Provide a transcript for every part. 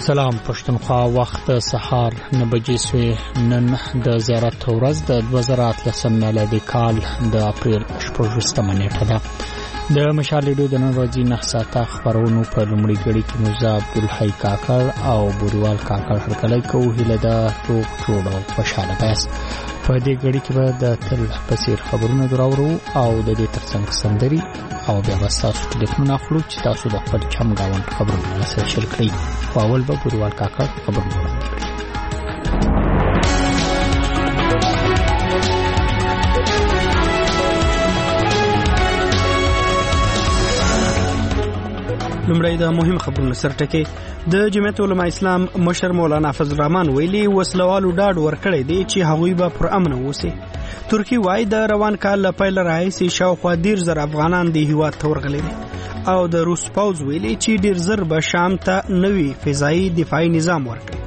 سلام پښتونخوا وخت سهار 9 بجې سوی نن د زیارت ورځ د 2013 میلادي کال د اپریل 14 نیټه ده. د مشال ریډیو د نن ورځې 9 ساعته خبرونو په لومړي غړي کې موزه عبدالحی کاکړ او بوریوال کاکړ هرکلی کوو. هیله ده روغ جوړ او خوشاله یاست. په دې غړي کې به د تل بصیر خبرونه دراورو او د دې ترڅنګ سندري او بیا به تاسو ټلیفون اخلو چې تاسو د خپل چم گاوند خبرونه سره شریک کړئ. اول به بوریوال کاکړ خبرونه وړاندې کړي. لومړی د مهم خبرونو سرټکی. د جمعیت علماء اسلام مشر مولانا فضل الرحمن ویلي وسلوالو ډاډ ورکړی دی چې هغوی به پر امن اوسي. ترکی وای د روان کال له پیل راهیسې شاوخوا 10,000 افغانان د هیواد ته ورغلي دي او د روس پوځ ویلي چې ډیر زر به شام ته نوی فضایي دفاعي نظام ورکړي.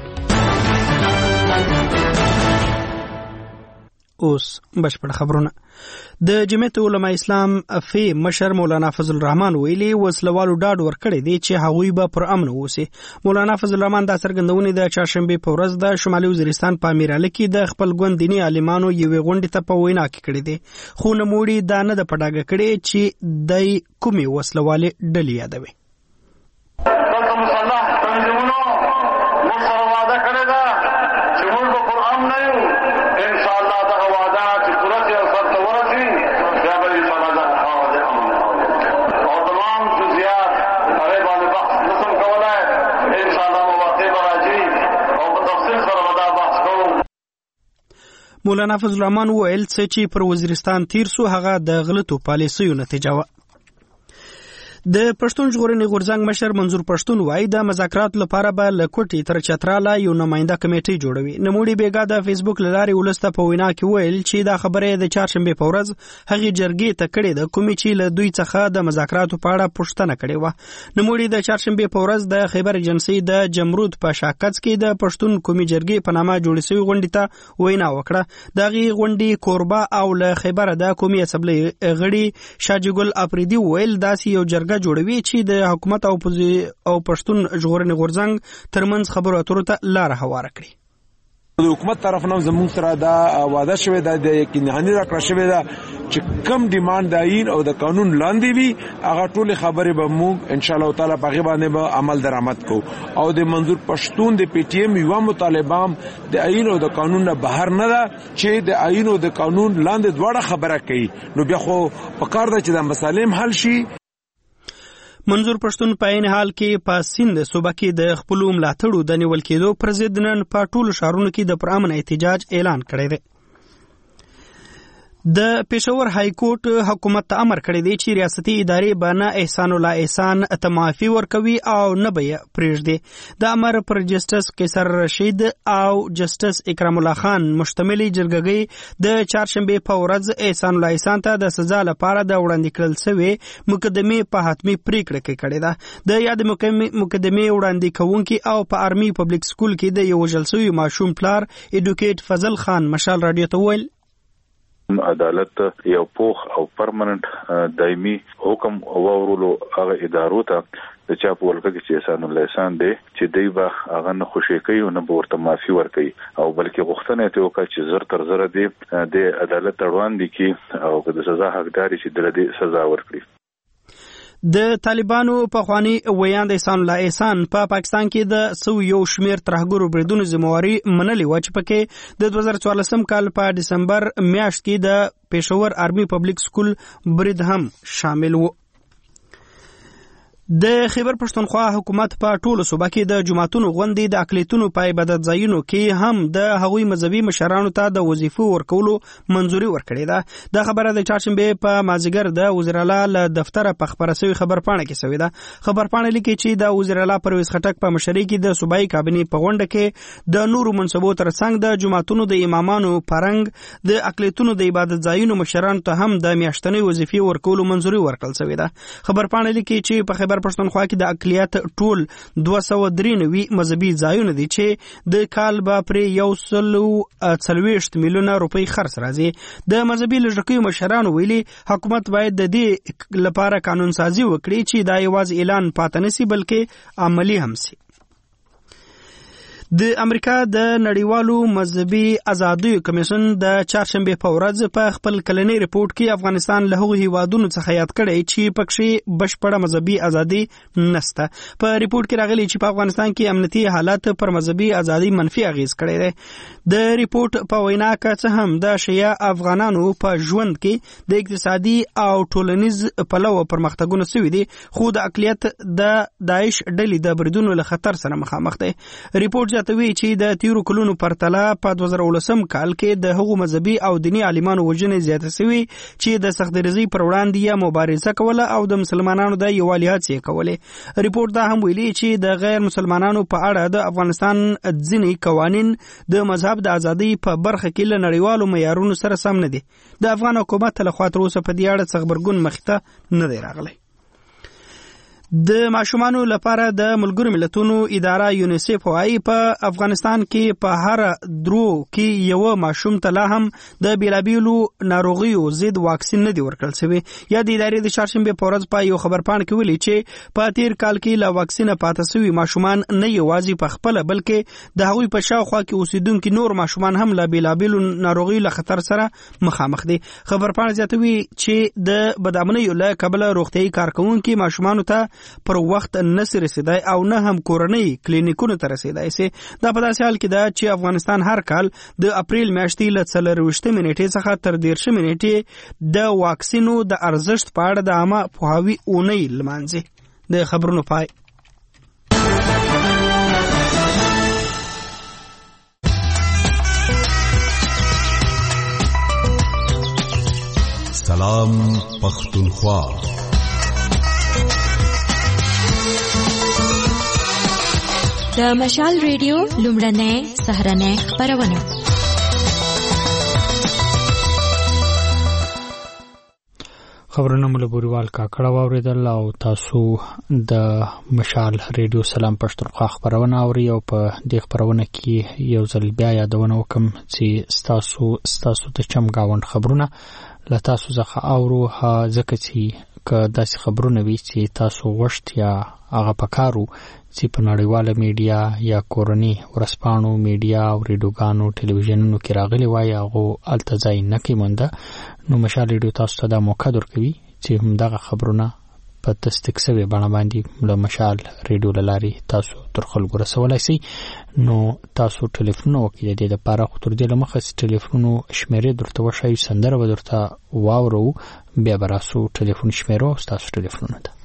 اوس بشپړ خبرونه. د جمعیت علماء اسلام فی مشر مولانا فضل الرحمن ویلي وسلوالو ډاډ ورکړی دی چې هغوی به پر امن اوسي. مولانا فضل الرحمن دا څرګندونې د چهارشنبه په ورځ د شمالي وزیرستان په امیرعلی کې د خپل ګوند دیني عالمانو یوې غونډې ته په وینا کې کړې دي، خو نوموړي دا نه د پډاګه کړي چې دای کومې وسلوالې ډلې یادوي. مولانا فضل الرحمن ویل چې پر وزیرستان تیر سو هغه د غلطو پالیسیو نتیجه و. د پښتون ژغورنې غورځنګ مشر منظور پښتون وای د مذاکرات لپاره به لکوټي تر چتراله یو نماینده کمیټي جوړوي. نموړي بیګا د فیسبوک لارې ولسته په وینا کې ویل چې دا خبره د چهارشنبه په ورځ هغه جرګې ته کړې ده کومې چې له دوی څخه د مذاکراتو په اړه پوښتنه کړې و. نموړي د چهارشنبه په ورځ د خیبر ایجنسی د جمرود په شاکڅ کې د پښتون قومي جرګې په نامه جوړې شوی غونډې ته وینا وکړه. دغه غونډې کوربه او له خیبر د قومي اسمبلی غړي شاجګل افریدي ویل داسې یو جرګه جوړوي چې د حکومت او پښتون ژغورنې غورځنګ ترمنځ خبرو اترو ته لار هواره کړي. د حکومت طرف نه زموږ سره دا وعده شوې ده د یقیني راکړه شوې ده چې کم ډیماند د آئین او د قانون لاندې وي هغه ټول خبرې به موږ ان شاء الله تعالی په غیبه باندې به عمل درآمد کو. او د منظور پښتون د پی ټی ایم یو مطالبه د آئین او د قانون نه بهر نه ده چې د آئین او د قانون لاندې دواړه خبره کوي. نو بیا خو په کار ده چې د مسالې حل شي. منظور پښتون په عین حال کې په سیند صوبه کې د خپل ملاتړو د نیول کېدو پر ضد نن په ټولو ښارونو کې د پرامن احتجاج اعلان کړی دی. د پېښور های کورټ حکومت ته امر کړی دی چې ریاستي ادارې به نه احسان الله احسان ته معافي ورکوي او نه به یې پرېږدي. د امر پر جسټس قیصر رشید او جسټس اکرام الله خان مشتملې جرګې د چهارشنبه په ورځ احسان الله احسان ته د سزا لپاره د وړاندې کړل شوی مقدمې په حتمي پریکړه کې کړې ده. د یاد مقدمې وړاندې کوونکي او په آرمي پبلک سکول کې د یو وژل شوي ماشوم پلار ایډوکیټ فضل خان مشال رادیو ته ویل عدالت یو پوخ او پرمننت دایمي حکم ورولو هغه ادارو ته د چا په ولکه کې چې احسان الله احسان دی چې دی به هغه نه خوشي کوي او نه به ورته معافي ورکوي او بلکې غوښتنه یې وکړه چې زر تر زره دی د عدالت وړاندې کې او د سزا حقداري چې د سزا ورکړي. د طالبانو پخوانی ویاند احسان الله احسان په پاکستان کې د یو شمیر ترهګرو بریدونو ذمہواری منلې و چې پکې د 2014 کال په دسمبر میاشت کې د پېښور آرمي پبلک سکول برید هم شامل و. د خیبر پښتونخوا حکومت په ټولو صوبه کې د جماعتونو غونډې د اقلیتونو په عبادت ځایونو کې هم د هغوی مذهبي مشرانو ته د وظیفو ورکولو منځوري ورکړې ده. د خبره د چهارشنبه په مازیګر د وزیر اعلی له دفتره په خبره شوی خبرپاڼه کې شوې ده. خبرپاڼه لیکي چې د وزیر اعلی پرویز خټک په مشرۍ کې د صوبایي کابینې په غونډه کې د نورو منصبو ترڅنګ د جماعتونو د امامانو پرنګ د اقلیتونو د عبادت ځایونو مشرانو ته هم د میاشتنۍ وظیفې ورکولو منځوري ورکړل شوې ده. خبرپاڼه لیکي چې په پښتونخوا کې د اقلیت ټول 293 مذهبي ځایونه دي چې د کال به پر 140 میلیونه روپۍ خرڅ راځي. د مذهبي لږکیو مشرانو ویلي حکومت باید د دې لپاره قانون سازي وکړي چې دا یوازې اعلان پاتې نشي بلکې عملی هم شي. د امریکا د نړیوالو مذهبي ازادیو کمیشن د چهارشنبه په ورځ په خپل کلنی ریپورت کې افغانستان له هغو هیوادونو څخه یاد کړی چې پکې بشپړه مذهبي ازادي نشته. په ریپورت کې راغلي چې په افغانستان کې امنیتي حالات پر مذهبي ازادي منفي اغیز کړی دی. د ریپورت په وینا که څه هم د شیعه افغانانو په ژوند کې د اقتصادي او ټولنیز پلوه پرمختګونه شوي دي، خو د اقلیت د داعش ډلې د بریدونو له خطر سره مخامخ دی. ریپورت زیاتوي چې د تیرو کلونو پرتله په 2019 کال کې د هغو مذهبي او دینی عالمانو وژنې زیاته شوي چې د سختدریزۍ پر وړاندې یا مبارزه کوله او د مسلمانانو د یووالي هڅې کولې. ریپورت دا هم ویلي چې د غیر مسلمانانو په اړه د افغانستان ځینې قوانین د مذهب د ازادۍ په برخه کې له نړیوالو معیارونو سره سم نه دي. د افغان حکومت له خوا تر اوسه په دې اړه څه غبرګون مخې ته نه دی راغلی. د ماشومانو لپاره د ملګرو ملتونو اداره یونیسف وايي په افغانستان کې په هر درو کې یو ماشوم ته لا هم د بیلابیلو ناروغیو ضد واکسین نه دی ورکړل شوی. یا د ادارې د چهارشنبه په ورځ په یو خبرپاڼه کې ویلي چې په تیر کال کې لا واکسینه پاتې شوي ماشومان نه یوازې په خپل بلکې د هغوی په شاوخوا کې اوسیدونکي نور ماشومان هم له بیلابیلو ناروغیو له خطر سره مخامخ دي. خبرپاڼه زیاتوي چې د بدامنیو له کبله روغتیايي کارکونکي ماشومانو ته پر وخت نسي رسیدای او نه هم کورنۍ کلینیکونو ته رسیدای سي. دا په داسې حال کې ده چې افغانستان هر کال د اپریل میاشتې له 24 نیټې څخه تر 13 نیټې د واکسینو د ارزښت په اړه د عامه پوهاوي اونۍ لمانځي. د خبرونو پای. سلام پختونخوا. د مشال ریډیو لومړنۍ سهارنۍ خبرونه. خبرونه مو له بوریوال کاکړه واوریدل او تاسو د مشال ریډیو سلام پښتونخوا خبرونه اوري او په دې خبرونه کې یو ځل بیا یادونه وکم چې تاسو د چمګاوند خبرونه له تاسو څخه اورو ځکه چې که داسې خبرونه وي چې تاسو غوښت یا هغه پکارو چې په نړیواله میډیا یا کورنۍ ورسپانو میډیا او ریډیوګانو ټلویزیونونو کې راغلي وای هغه الته ځای نه کیمنده، نو مشال ریډیو تاسو ته دا موقع درکوي چې همدغه خبرونه په تصدیق شوی بڼه باندې له مشال ریډیو له لارې تاسو تر خلکو رسولی شئ. نو تاسو ټلیفون وکړئ. د دې لپاره خو تر دې له مخه چې ټلیفون شمیرې درته وښایو، سندره به درته واورو، بیا به راسو ټلیفون شمیرو ستاسو ټلیفونونو ته.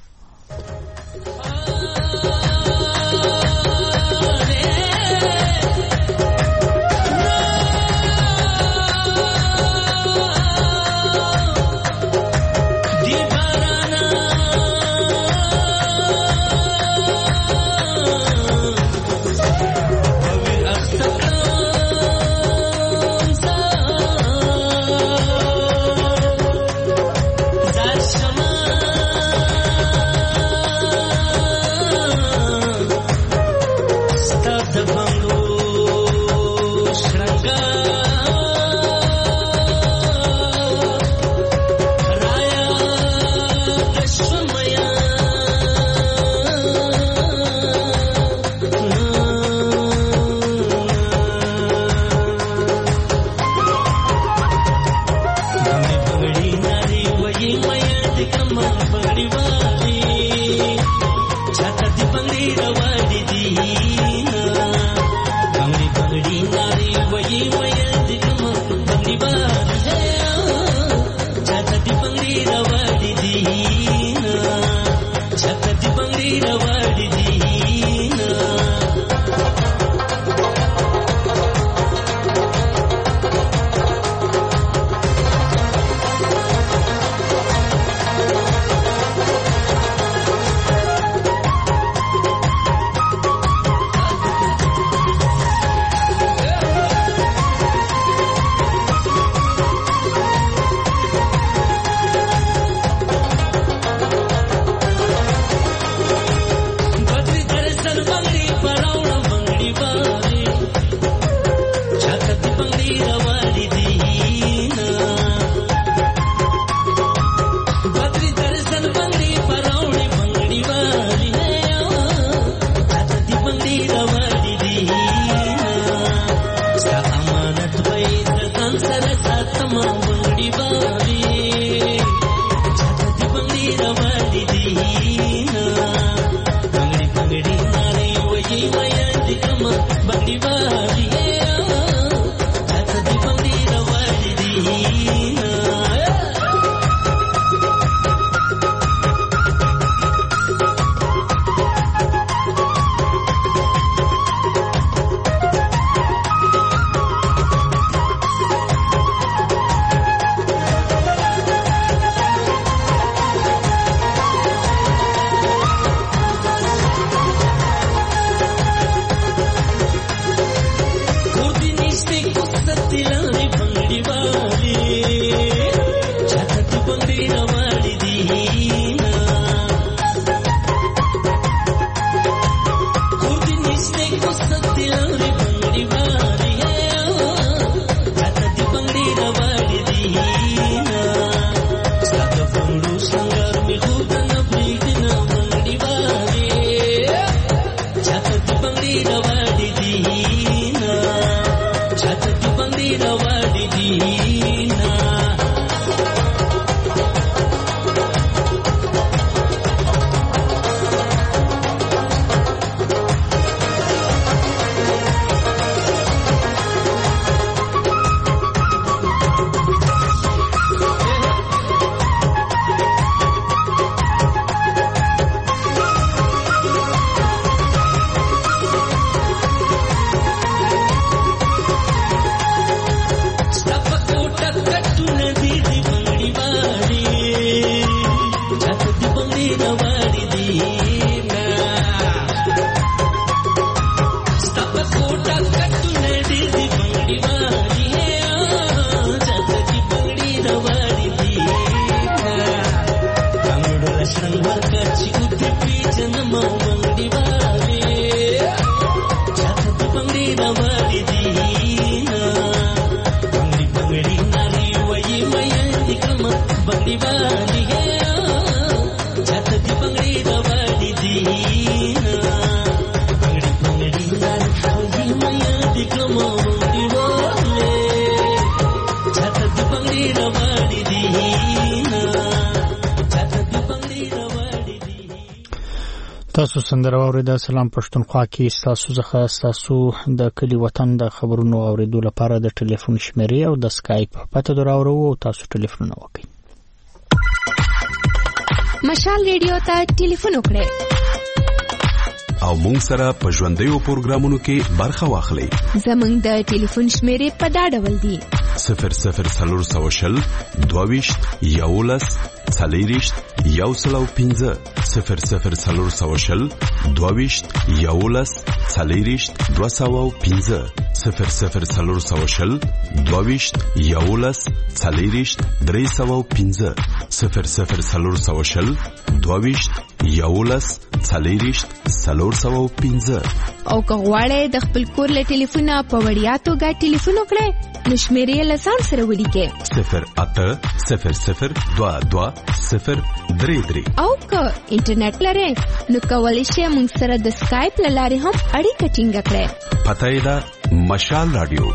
تاسو سندره اوریدا سلام پښتونخوا کې تاسو ځخه تاسو د کلی وطن د خبرونو اوریدو لپاره د ټلیفون شمیرې او د سکایپ پته دراورو او تاسو ټلیفون وکړئ. مشال ریډیو ته ټلیفون وکړئ او مونږ سره په ژوندیو پروګرامونو کې برخه واخلئ. زمونږ د ټلیفون شمیرې په دا ډول دي: 00 22 11 40 105 00 22 11 40 205 00 22 11 40 305 00 22 11 40 305. او که غواړئ د خپل کور له ټلیفونه په وړیا توګه ټلیفون وکړئ نو شمیرې له ځان سره ولیکئ 0800 22 033. او که انټرنیټ لرئ نو کولی شئ موږ سره د سکایپ له لارې هم اړیکه ټینګه کړئ. پته یې ده مشال رادیو.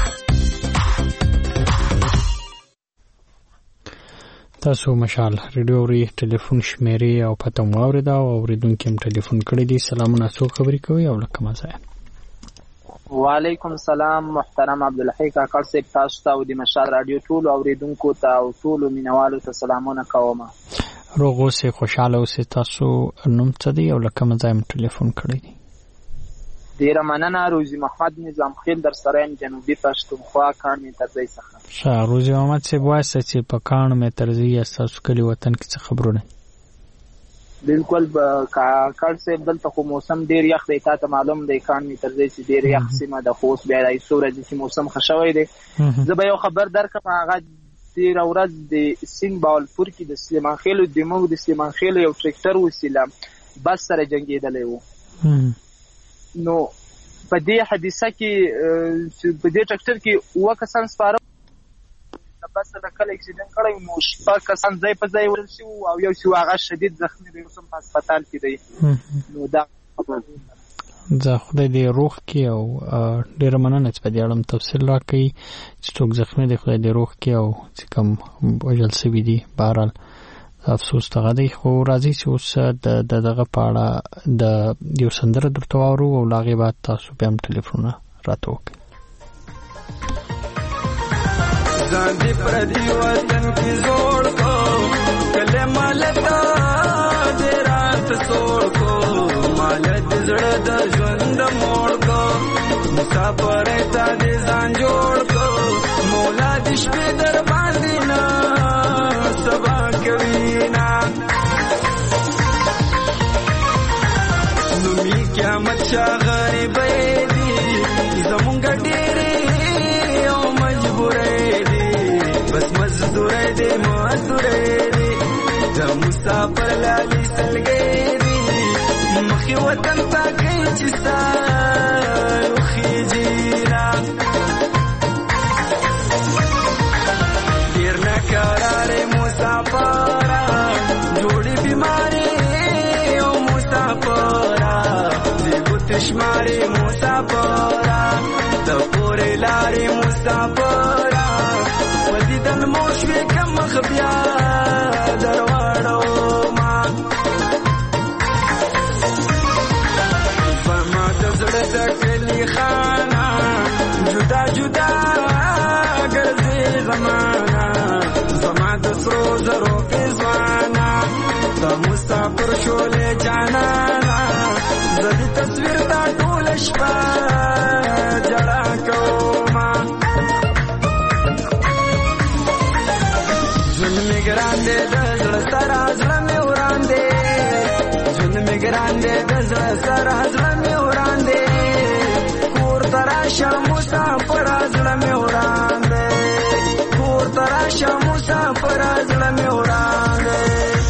تاسو مشال ریډیو ری ټلیفون شمیرې او پته مو اوریدا او اوریدونکو هم ټلیفون کړی دی. سلامونه، څوک خبرې کوي او لکه مزه؟ وعلیکم السلام محترم عبدالحی کاکړ صاحب، تاسو ته او د مشال رادیو ټول اوریدونکو ته او ټول مینوالو ته سلامونه کوم. روغ اوسئ، خوشاله اوسئ. تاسو نوم څه دی او لکه مزه هم ټلیفون کړی دی؟ ډیره مننه. روزي محمد نظام خیل در سراین جنوبي پښتونخوا کان می ترځي څخه. ښه، روزي محمد صاحب وایي چې په کان می ترځي تاسو کلی وطن کې څه خبرونه؟ بالکل کاکړ صاحب دلته خو موسم ډیر یخ دی، تاسو معلوم دی کان می ترځي چې ډیر یخ سیمه د خوست بیا د سورج چې موسم خښوي دی. زه به یو خبر درکم، هغه تیر ورځ د سین باولپور کې د سلیمان خیل د موږ د سلیمان خیل یو ټریکټر وسیله بس سره جنگیدلی وو. نو په دې حادثه کې په دې ټریکټر کې اوه کسان سپاره بس د کله اکسیډنټ کړی، نو شپږ کسان ځای په ځای وړل شوي او یو چې هغه شدید زخمي دی، اوس هم په هسپتال کې دی. نو دا زه خدای دې روغ کړي او ډېره مننه چې په دې اړه تفصیل راکړئ چې څوک زخمي دی، خدای دې روغ کړي او چې کوم وژل شوي دي بهرحال افسوس دغه دی. خو راځي چې اوس د دغه په اړه د یو سندره درته واورو او له هغې بعد تاسو بیا هم ټلیفونونه راته وکړئ. ځان دې پردي وطن کې زوړ کو، کله مال تا دې رات سوړ کو، مال دې زړه د ژوند موړ کو، مسافر تا دې ځان جوړ کو، مولا دې شپې در باندې نه سبا کوي نه. نو می قیامت شا غریبې دي زمونږ ډېرې او مجبورې دي، بس مزدورې دي مزدورې دي، د مسافر لالي سلګې دي، مخې وطن ته کوي چې ستا وخیږي نه. ډېر ناکرارې مسافره جوړې بیمارې او مسافره دې ګوتې شمارې مسافره د پورې لارې مسافره ولیدل مو شوې که مخ بیا در واړوما. زما د زړه د کلي خانه جدا جدا ګرځي زمانه، زما د سرو زرو پېزوانه د مسافر شولې جانانه، زه د تصویر دا ټوله شپه جړا کومه. ژوند مې ګران دی د زړه سره زړه مې وران دی، ژوند مې ګران دی د زړه سره زړه مې وران دی، کور ته تراشه مسافر زړه مې وړاندې کور تراشه مسافر زړه مې وړاندې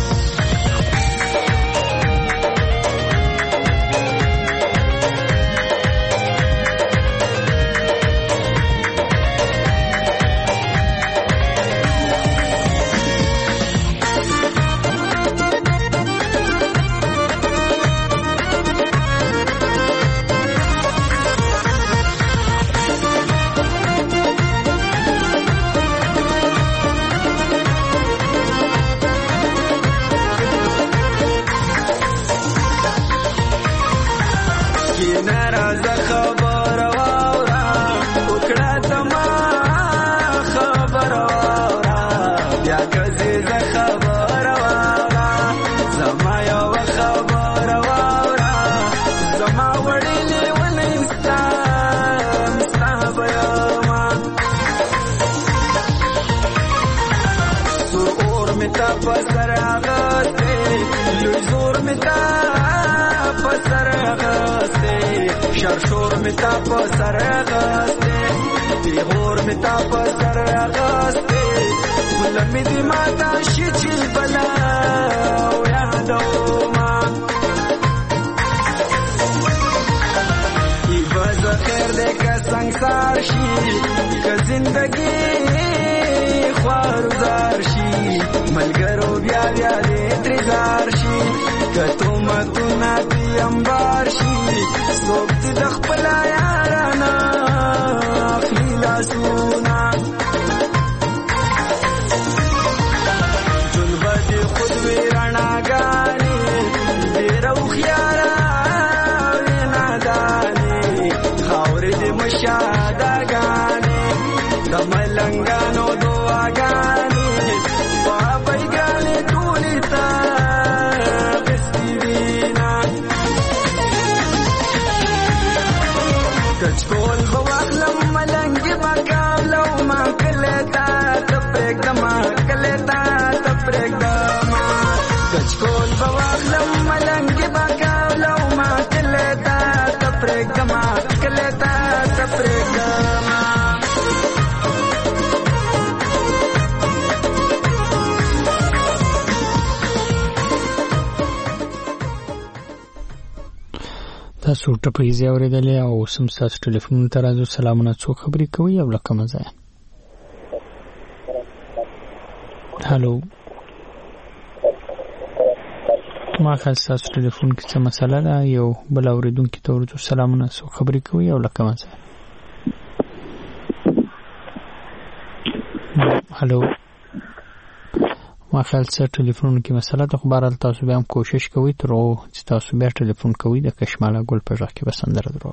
شرشور می تا په سر غاسته پیغور می تا په سر غاسته ولمې دې ماته شي چې بلا او یادو ما ایواز خیر دې که سنگسار شي که زندگی خوارزار شي ملګرو بیا بیا دې ترزار شي که تو متونه دې انبار شي څوک دې د خپل یارانه اخلي لاسونه ټول به دې خود وي رڼاګانې ډېر هوښیاره وې نادانې خاورې دې مشاهدهګانې د ملنګانو دعاګانې بابیګانې ټولې ته کچکول بواخلم ملنگی بکاولو ما کلیتا تپریکدما کلیتا تپریکدما کچکول بواخلم ملنگی بکاولو ما کلیتا تپریکدما کلیتا تپریکدما تاسو ټپیزې اورېدلې او سم تاسو ټلیفون ته راځو سلامونه څو خبرې کوي او لکه مزه هالو ما خاص تاسو ټلیفون کې څه مسله ده یو بل اوریدونکو ته ورته سلامونه څو خبرې کوي او لکه مزه هالو ما خیال سره ټلیفون کې مسله ته خبر تاسو به هم کوشش کوئ تر چې تاسو بیا ټلیفون کوئ د کشماله ګل په ځای کې بسندره درو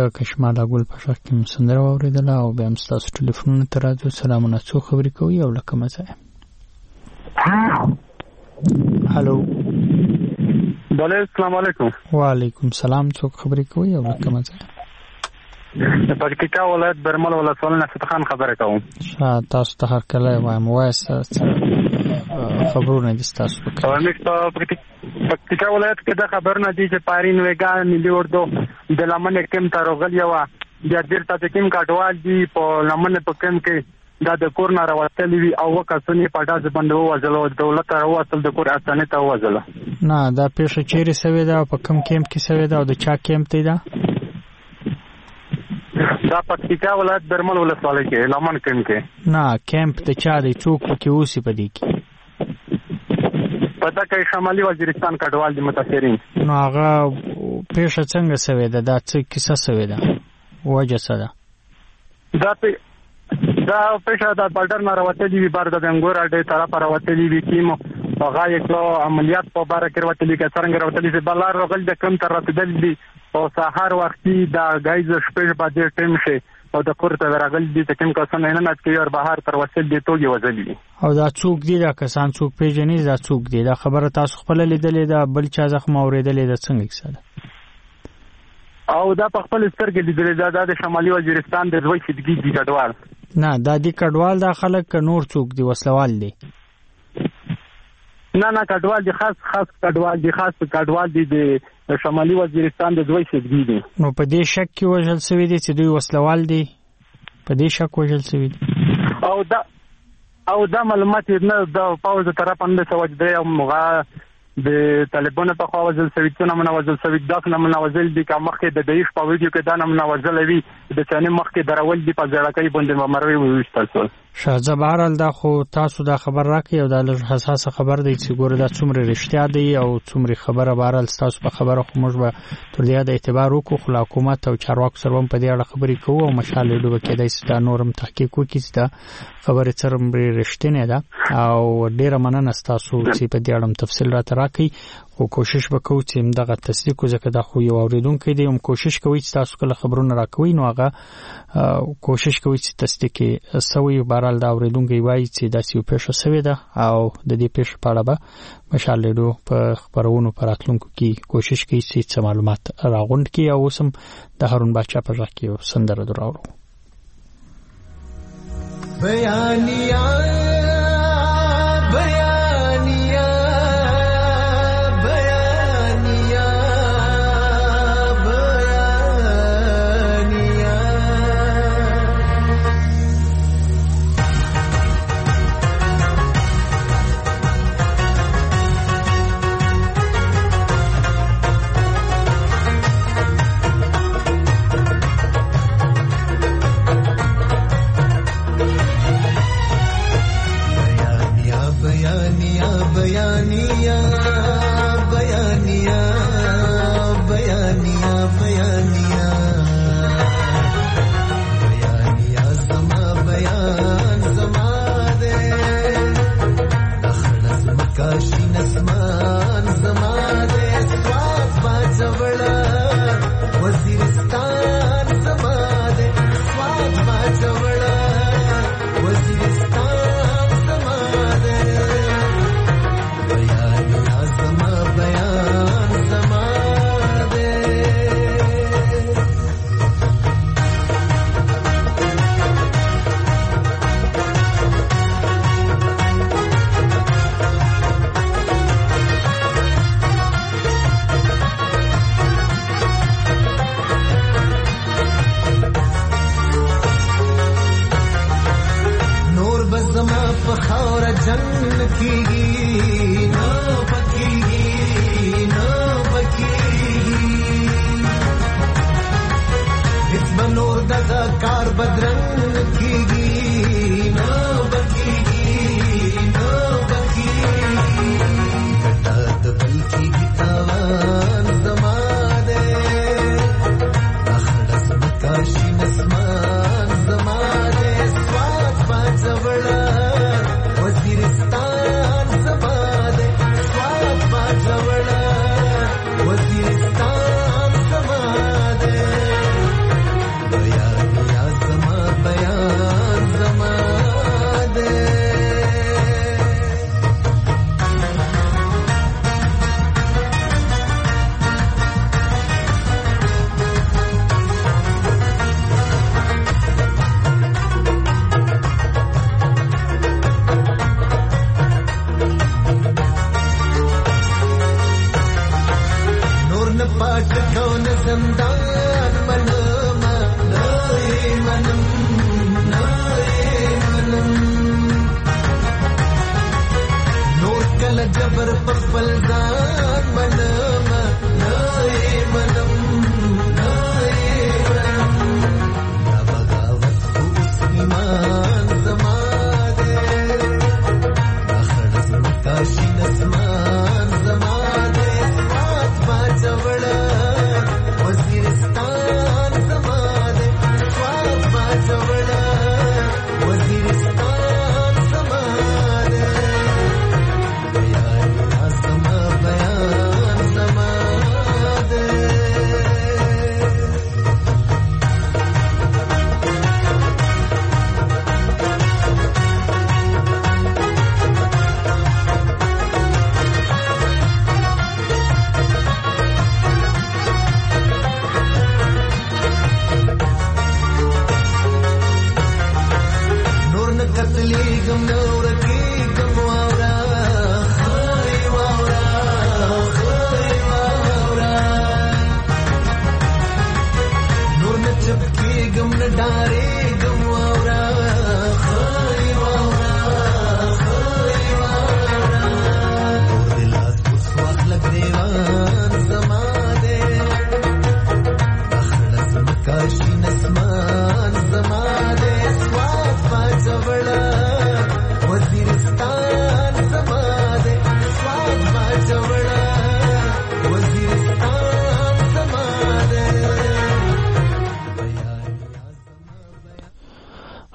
کشماله ګل په شخ کې مسندره اوریدله او بیا تاسو ټلیفونونه ته راځو. سلامونه، څو خبرې کوي او لکه مزه. هالو بله، السلام علیکم. وعلیکم سلام. څوک خبرې کوي او لکه مزه؟ د پکتیکا ولایت برمل ولسوالۍ نه فتح خان خبرې کوم. تاسو ته هر کله وایم وایسته خبرونه دي تاسو پکتیکا ولایت کې دا خبرونه دي چې پارین وېګا ملي اردو د لمن ټیم ته راغلی و. بیا بیرته د ټیم کډوال دي په لمن په ټیم کې دا د کور نه راوتلي وي او وکاسونی په ډاز باندې وځلو دولت راوتل د کور اسانه ته وځله. نه دا پیښه چیرې سوي ده، په کوم کیمپ کې سوي ده او د چا کیمپ دی ده؟ دا پکتیکا ولایت برمل ولسوالۍ کې لمن کیمپ کې. نه کیمپ د چا دی؟ څوک پکې اوسي په دې کې؟ پته کوي شمالي وزیرستان کډوال دي متاثرین. نو هغه پیښه څنګه سوي ده؟ دا څه کیسه سوي ده؟ وجه څه ده؟ دا پیښه د بارډر نه راوتلې وي، بار د بنګور اډې طرف راوتلې وي کیمو هغه یو عملیات په بار کې راوتلې کې څنګه راوتلې چې بلار راغل د کم تر رسیدل دي او سحر وختي دا غایز شپږ باندې ټیم شي او د کور ته راغل دي چې کوم کسان نه نات کې ور بهر تر وسل دي توګي وځلې. او دا څوک دي؟ دا کسان څوک پیژنې؟ دا څوک دي؟ دا خبره تاسو خپل لیدلې ده؟ بل چا زخم اوریدلې ده؟ څنګه کیسه ده؟ او دا په خپل سترګې لیدلې ده. دا د شمالي وزیرستان د دوی شدګي دي کډوال. نه دا دی کډوال دا خلک نور څوک دي؟ وسلوال دي؟ نه کډوال دي، خاص کډوال دي، خاص کډوال دي د شمالي وزیرستان د دوی شدګي دي. نو په دې شک کې وژل شوی دي چې دوی وسلوال دي؟ په دې شک وژل شوی دي؟ او دا معلومات نه د پاوز طرف نه سوج دی او مغا د طالبانو په خوا وزل شوی څه نه وزل شوی داس نه وزل دي که مخکې د دیش په ویډیو کې دا نه وزل وی د چانه مخکې درول دي په ځړکې باندې مروي وشتل شو. شاه بهرال دا خو تاسو دا خبر راکې او دا لږ حساسه خبر دی چې ګوره دا څومره رښتیا دی او څومره خبره بهرال تاسو په خبره خو موږ به تر دې د اعتبار وکړو. خو حکومت او چارواکو سره په دې اړه خبرې کوو او مشال ډوبه کېدای چې دا نورم تحقیق وکړي چې دا خبره څرمره رښتینه ده او ډیره مننه تاسو چې په دې اړه تفصیل راته راکړئ. او کوشش وکړو چې دغه تصدیق وکړو دا خو یو اوریدونکو دی هم کوشش کوي چې تاسو کله خبرونه راکوي نو هغه کوشش کوي چې تصدیق سوي بهرال دا اوریدونکو وایي چې دا یو پیښه شوې ده او د دې پیښې په اړه به مشال ډو په خبرونو پر راتلونکو کې کوشش کوي چې معلومات راغونډ کړي. او اوسم د هارون باچا په ځای کې سندره دراوړو. بیانیا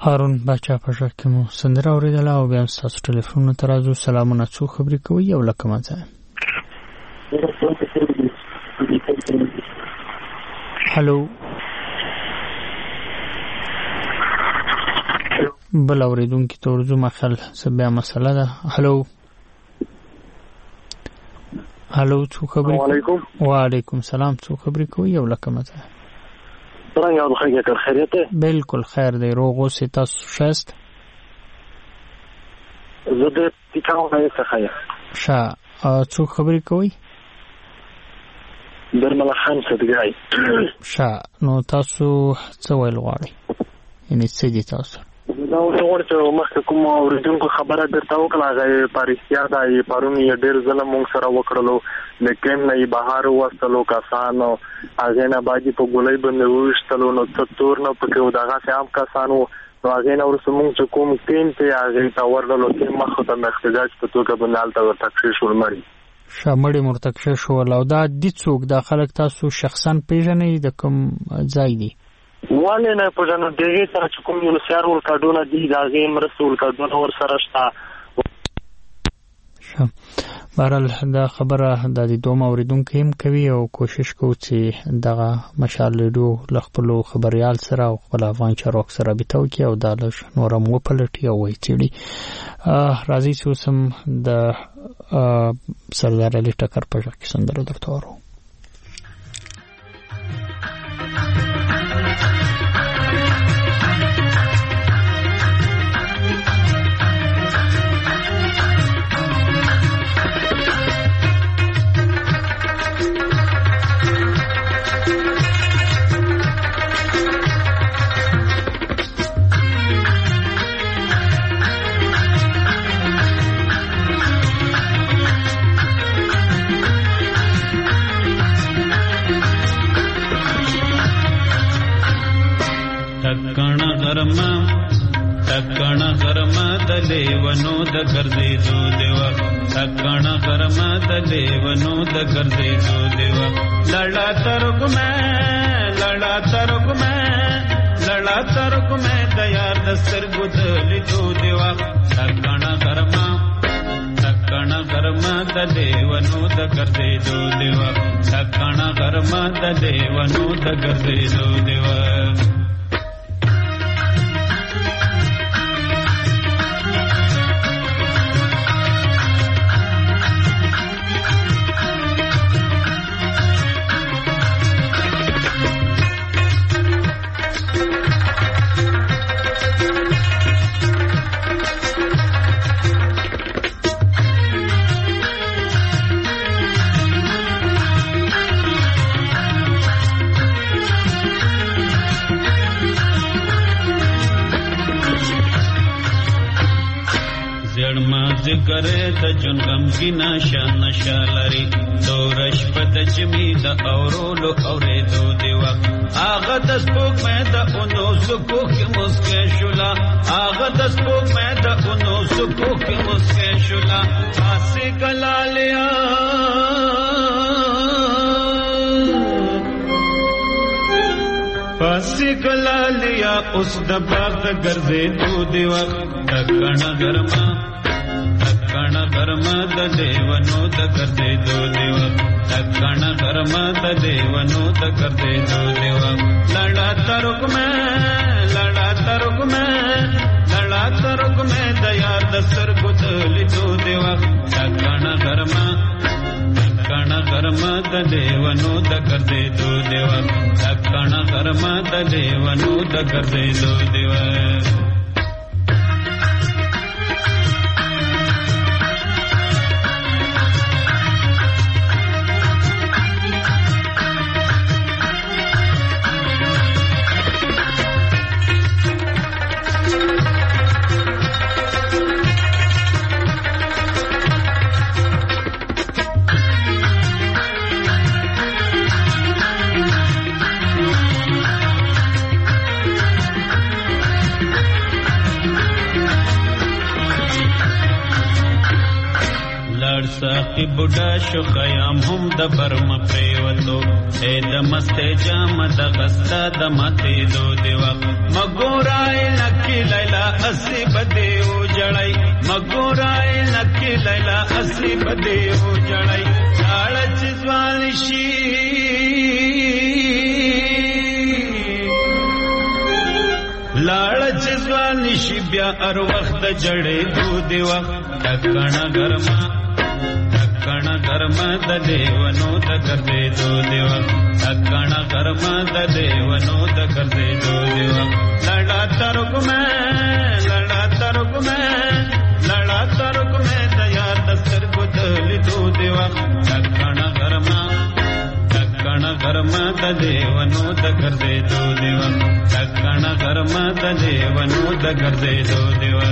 هارون بچا په شکه مو سندره اوریدله او بیا تاسو ټلیفون ته راځو. سلامونه، څو خبرې کوي او لکه مزه. هلو بل اوریدونکي ته ورځو مخل سبیا مسله ده. هلو څو خبرې؟ وعلیکم سلام، څو خبرې کوي او لکه مزه. څنګه یو خیریت خیریت؟ بالکل خیر دی. روغ اوسئ، تاسو شاست؟ زه د تیکاو څخه یم. ښه، څو خبرې کوي؟ درمل خان صدګای. ښه، نو تاسو څه ویل غواړئ؟ یعنې څه دي تاسو؟ دا وګورئ چې مخکې کوم اوریدونکو خبره درته وکړه، هغه په رښتیا دا یې پرون یې ډېر ظلم موږ سره وکړلو. د کیم نه یې بهر ووستلو کسانو، هغې نه بعد یې په ګولۍ باندې وویشتلو، نو څه تور نه پکې و، دغسې عام کسان وو. نو هغې نه وروسته موږ چې کوم کیم ته یې هغې ته ورغلو، کیم مخو ته د احتجاج په توګه باندې هلته ورته کښې شول مړي. ښه، مړي ورته کښې شول. او دا دي څوک؟ دا خلک تاسو شخصا پېژنئ؟ د کوم ځای دي؟ ولې نه پېژنو، د هغې سره چې کوم یونسیار ولکاډونه دي، د هغې مرستې ولکاډونه ورسره شته. ښه، بهرحال دا خبره د دې دوه اوریدونکي هم کوي او کوشش کوو چې دغه مشال ریډیو له خپلو خبریال سره او خپل افغان چارواکو سره رابطه وکړي او دا لږ نور هم وپلټي او وڅېړي. راځئ چې اوس هم د سردار علي ټکر په غږ کې سندره درته واورو. تکنا غرما د لیونو د ګرځېدو دیوا، تکنا غرما د لیونو د ګرځېدو دیوا. لړا ترګ مې د یار د سترګو د لیدو دیوا. تکنا غرما د لیونو د ګرځېدو دیوا، تکنا غرما د لیونو د ګرځېدو دیوا. ذکرې د جون غم کی نشا لري، دورش په د جمی د اورولو اورېدو دی وخت. هغه د سپوږ مې د اونو سکو کې مسکې شولا، هغه د سپوږ مې د اونو سکو کې مسکې شولا. پاسې کلالیا پاسې کلالیا اوس د باغ د ګرځېدو دی وخت. تکنا غرما د لیونو د ګرځېدو دیوا، تکنا غرما د لیونو د ګرځېدو دیوا. لړا ترګ مې د یار د سترګو د لیدو دیوا. تکنا غرما د لیونو د ګرځېدو دیوا، تکنا غرما د لیونو د ګرځېدو دیوا. لړ ساقي بوډا شو خیام هم د برم پریوتو اے د مسته جام د غستا د ماته دو دیوا مګورای نکی لیلا اسی بده او جړای مګورای نکی لیلا اسی بده او جړای لاړ چځوال شي لاړ چځوال شي بیا ار وخت جړې دو دیوا ټکڼه ګرما د دیوانو د ګرځې دو دیوا ټکڼه ګرما د دیوانو د ګرځې دو دیوا لړا ترګ مې د یاد ستر کو دل دو دیوا ټکڼه ګرما د دیوانو د ګرځې دو دیوا ټکڼه ګرما د دیوانو د ګرځې دو دیوا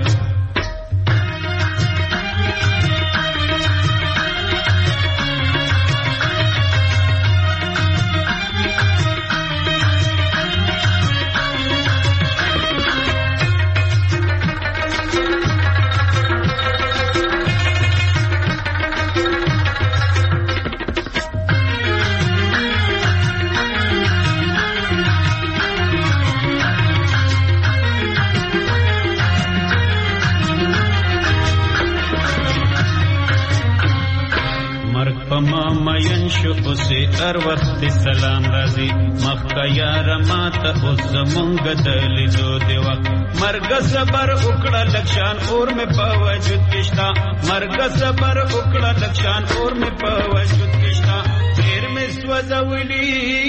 اوسه هر وخت سلام راځي مخکا یار ماته اوس زمونږ د لیدو دی وخت مرګ صبر وکړه لکشان اور مې په وجود کښتا مرګ صبر وکړه لکشان اور مې په وجود کښتا پیر مې سوځولې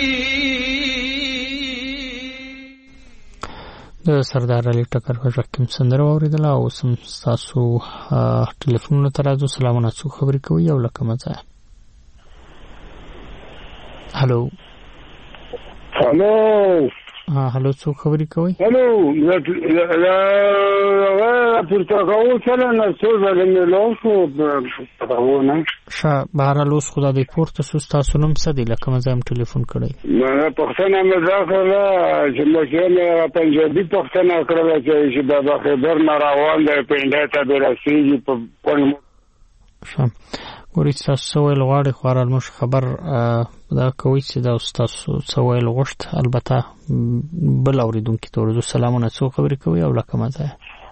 د سردار علي ټکر په ځکه سندره اوریدل او سم تاسو ټلیفون ته راځو سلامونه څو خبرې کوي او لکه مزه هلو هلو څو خبرې کوي هلو پورته کوو چله نه څو ځله مې لوسو پتاونه ښه بهر لوس خدا دې پورته سو تاسو نوم څه دی لکه مزه هم ټلیفون کړی نه پښتنه مې دا کړله چې مې پنجابي پښتنه کړله چې بابا خبر نه روان دی پنده ته به رسېږي په ښه ګورې تاسو ویل غواړئ خوارال موږ خبر دا کوي چې دا تاسو څه ویل غوښت البته بل اورېدونکي ته ورځو سلامونه څو خبرې کوي او لکه مزه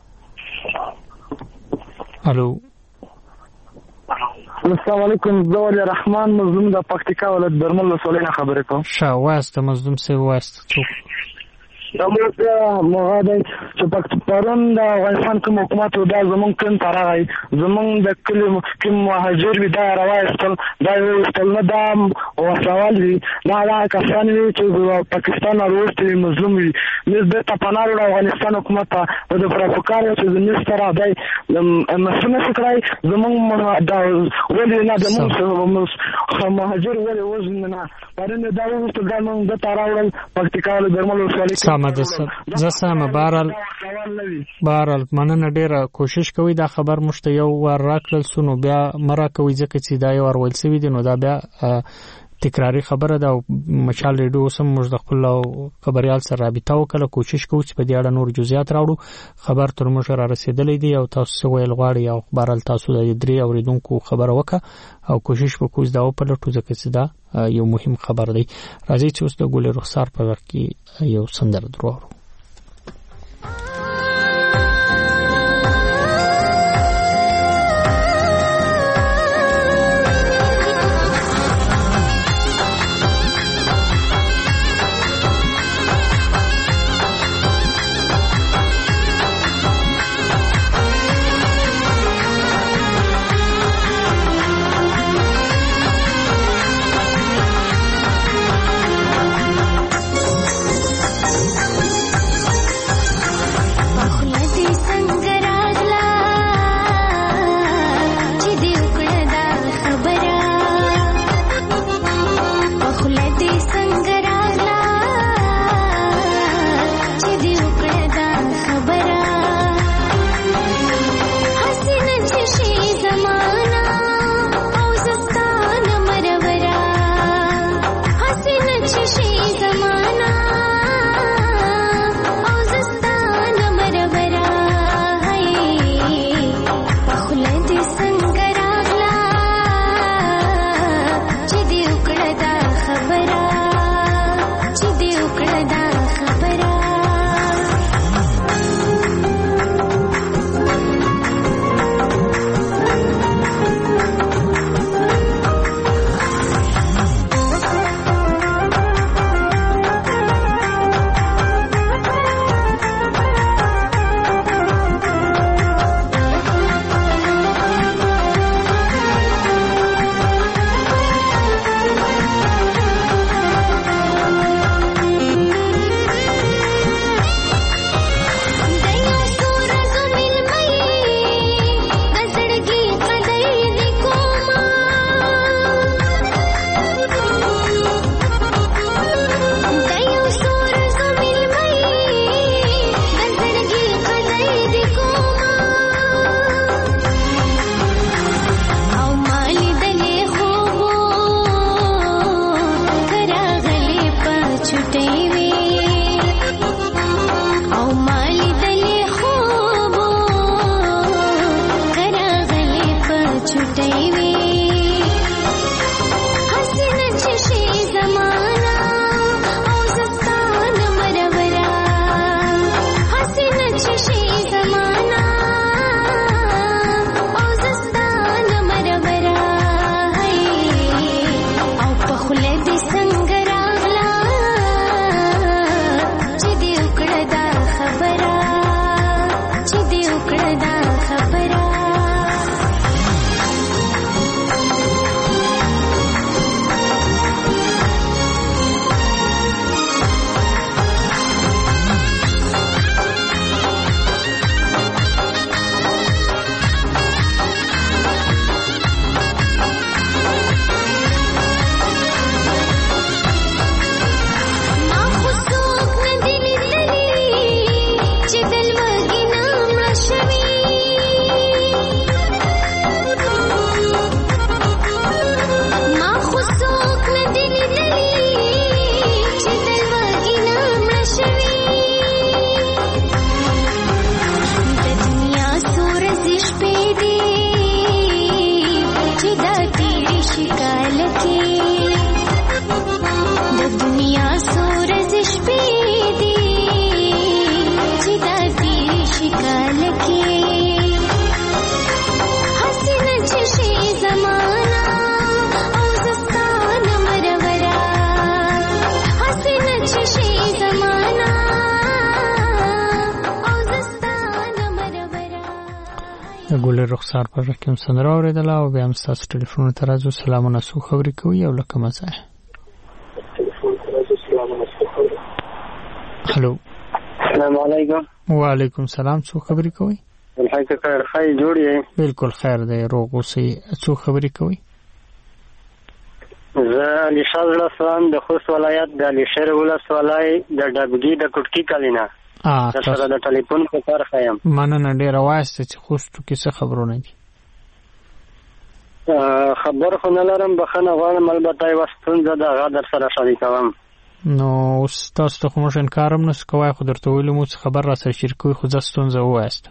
الو السلام علیکم زوال رحمان مظلوم د پکتیکا ولایت درمل مسولینه خبرې کوم ښه واسطه مظلوم سه واسطه څوک موږ مغادای چې پکتپرون د افغانستان کوم حکومت دا زمونږ کوم ترغی زمونږ د کلی کوم مهاجر وي دا راوایستل دا وستل نه دا او سوال وي دا کسان وي چې پاکستان وروسته مظلوم وي مې د تپنار د افغانستان حکومت ته د پروفکار چې زموږ سره دی مسنه فکرای زمونږ دا ولې نه د موږ مهاجر ولې وزنه پرنه دا وستل دا موږ د تراول پکتیکا د درمل وسولې زسامه بهرال مننه ډیره کوشش کوي دا خبر مشته یو ور راکړل سونو بیا مرا کوي ځکه چې دا یو ور ویل سوي دي نو دا بیا تکراری خبره ده او مشال ریډیو سم موږ د خپل خبريال سره رابطه وکړه کوشش کوو چې په دې اړه نور جزئیات راوړو خبر تر موږ را رسیدلې دي او تاسو ویل غواړي او بهرال تاسو د درې اوریدونکو خبره وکړه او کوشش وکړو دا په لټو ځکه چې دا یو مهم خبر دی راځي چې اوس د ګولې رخسار په وخت کې یو سندره درو ګل رخسار پر کوم سندره اوریدل او بیا هم تاسو ټلیفون ته راځو. سلامونه، سو خبرې کوي او لکه مزه. هلو، السلام علیکم. وعلیکم سلام. څو خبرې کوي؟ الحمدلله خیر. خیر جوړ یې؟ بالکل خیر دی. روغ اوسئ. څو خبرې کوي؟ زه علي شاه زړه د خوست ولایت د علي شیر ولسوالۍ د ډبګي د کوټکی کلینا سره د ټلیفون په کار خیم. مننه ډېره وایسته چې خوستو کې څه خبرونه دي؟ خبر خو نه لرم، بخښنه غواړم، البته یوه ستونزه ده هغه در سره شریکوم. نو اوس تاسو ته خو موږ انکار هم نسو کوی، خو درته ویلي مو چې خبر را سره شریکوي، خو زه ستونزه ووایسته.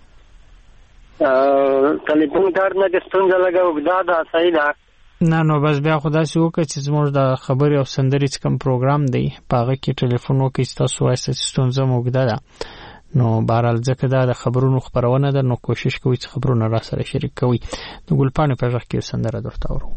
ټلیفون کار نه کې ستونزه لږه اوږده ده، صحیح ده. نه نو بس بیا خو داسې وکړه چې زموږ د خبرې او سندرې چې کوم پروګرام دی په هغه کې ټلیفون وکړئ چې تاسو وایسته چې ستونزه مو اوږده ده. نو بهرحال ځکه دا د خبرونو خپرونه ده، نو کوشش کوئ چې خبرونه را سره شریک کوئ. د ګلپاڼې په غږ کې سندره درته اورو.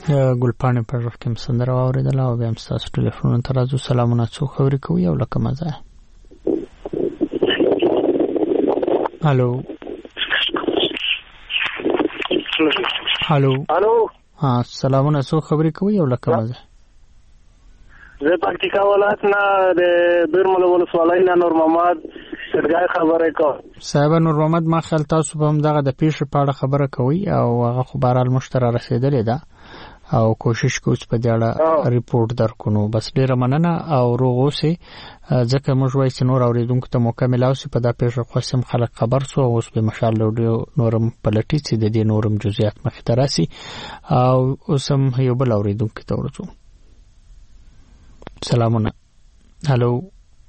ګلپاڼې پر کوم سندره اوریدل او بیا هم تاسو ټلیفون ته راځو. سلامونه، څو خبرې کوي او لکه مزه. هالو هالو ها، سلامونه، څو خبرې کوي او لکه مزه. زه پکتیکا ولایت نه د بیرمل ولسوالۍ نه نور محمد سرګای خبرې کوم. صاحب نور محمد، ما خیال تاسو به هم دغه د پیښې په اړه خبره کوي او هغه خو بهرحال مشتره رسیدلې ده او کوشش کوو چې په دې اړه ریپورت درکونو. بس ډیره مننه او روغ اوسئ، ځکه موږ وایو چې نور اوریدونکو ته موقع ملاوي په دا پیښه خو سم خلک خبر سو او اوس به مشال نورم پلټي چې د دې نورم جزئیات مخې ته راسي او اوس هم یو بل اوریدونکو ته ورسو. سلامونه. هالو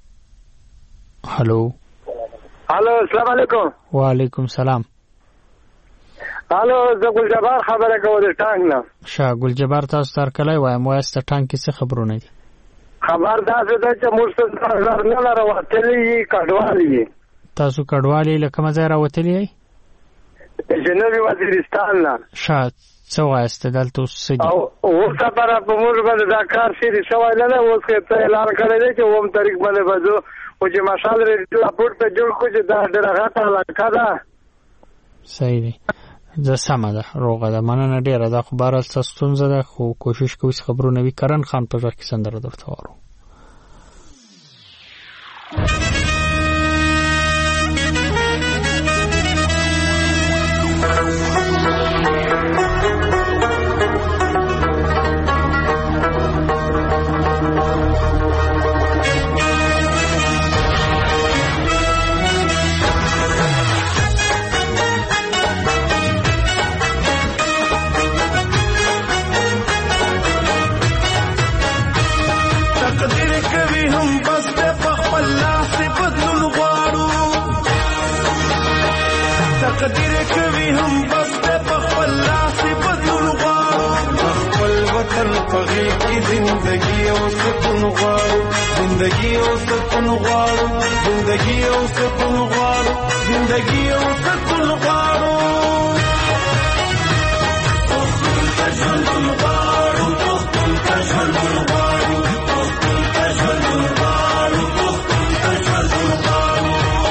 هالو السلام علیکم. وعلیکم سلام. هالو زه ګل جبار خبره کوم د ټانګ نه. شاه ګل جبار، تاسو تر کله وایم وایسته ټانګ کې څه خبرونه دي؟ خبر دا ده چې موږ څه نه راوتلې کډوالي. تاسو کډوالي لکه مزه راوتلې ای؟ جنوبي وزیرستان نه. شاه څه وایسته دلته څه دي؟ او خبره په موږ باندې دا کار شي شوی نه، اوس کې اعلان کړی دی چې اوم تاریخ باندې بځو او چې مشال راپورټ ته جوړ کو چې دا ډېره غټه علاقه ده. صحیح دی، زه سمه ده، روغه ده، مننه ډیره. دا خو بهرحال څه ستونزه ده، خو کوشش کوو چې خبرونه وي. کرن خان په ځای کې سندره درته وارو. تقدیر کوي هم بس په خپل لاس بدلون غواړو، خپل وطن په غېږ کې زندګي او سکون غواړو، زندګي او سکون غواړو، زندګي او سکون غواړو، زندګي او سکون غواړو. پښتون ته ژوند غواړو، پښتون ته ژوند غواړو، پښتون ته ژوند غواړو، پښتون ته ژوند غواړو.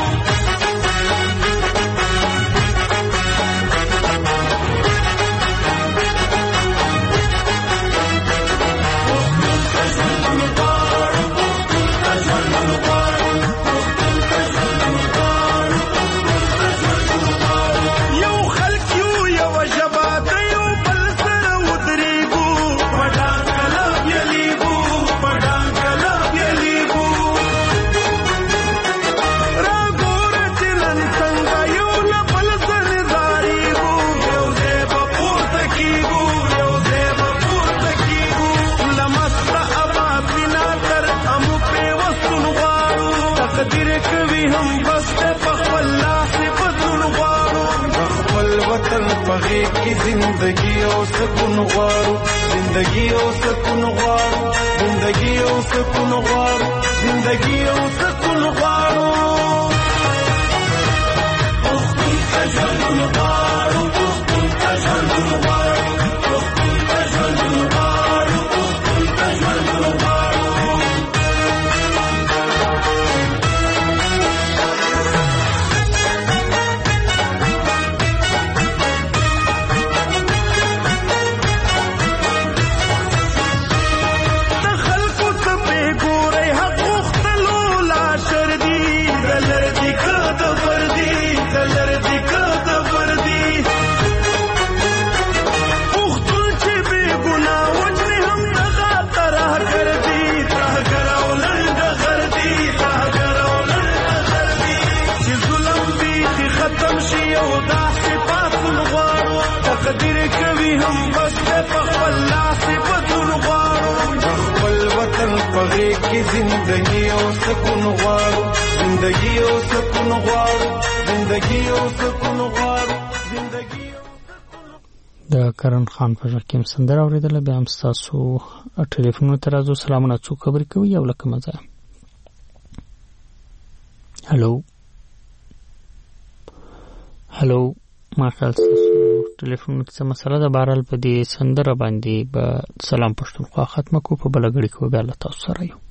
زندگی او سکون غواړو، زندگی او سکون غواړو، زندگی او سکون غواړو، زندگی او سکون غواړو. پښتون ته ژوند غواړو، پښتون ته ژوند غواړو، پښتون ته ژوند غواړو، پښتون ته ژوند غواړو. تقدیر کوي هم بس په خپل لاس بدلون غواړو، خپل وطن په غېږ کې زندګي او سکون غواړو، زندګي او سکون غواړو، زندګي او سکون غواړو، زندګي. د کرن خان په ځای کې سندره اوریدله. بیا هم ستاسو ټلیفونونو ته راځو. سلامونه، څوک خبرې کوي او لکه مزه. هلو هلو، ما خیال ستاسو ټلیفون کې څه مسله ده بهرحال په دې سندره باندې به سلام پښتونخوا ختمه کو په بله غړي کې بیا له تاسو سره یو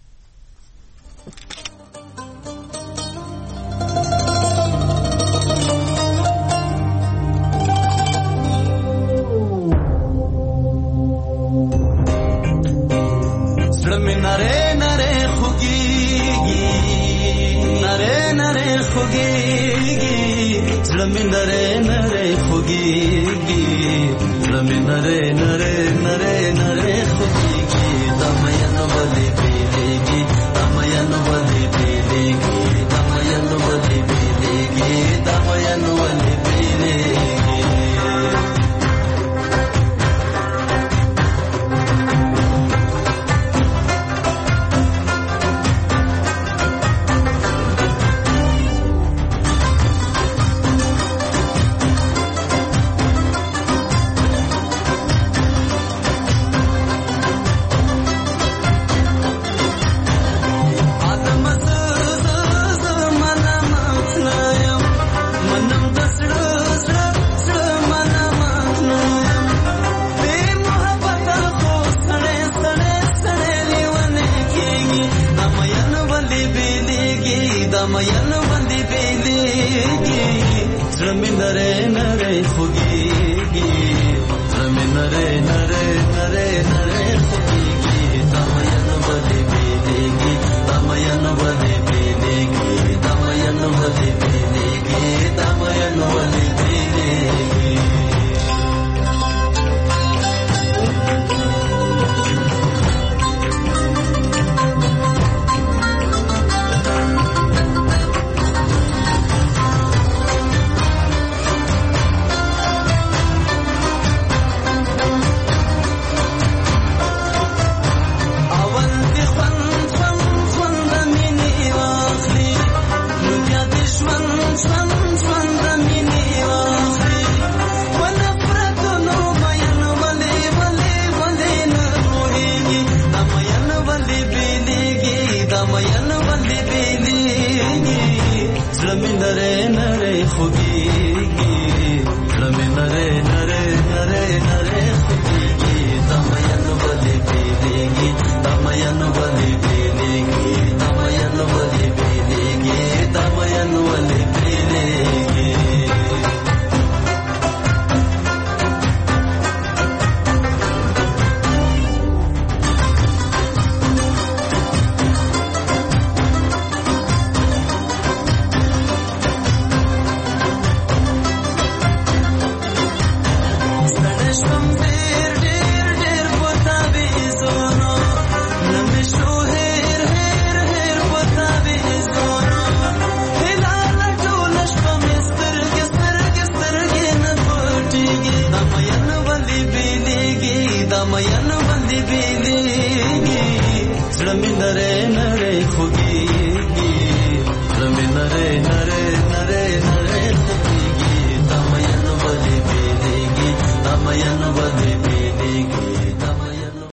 Mayan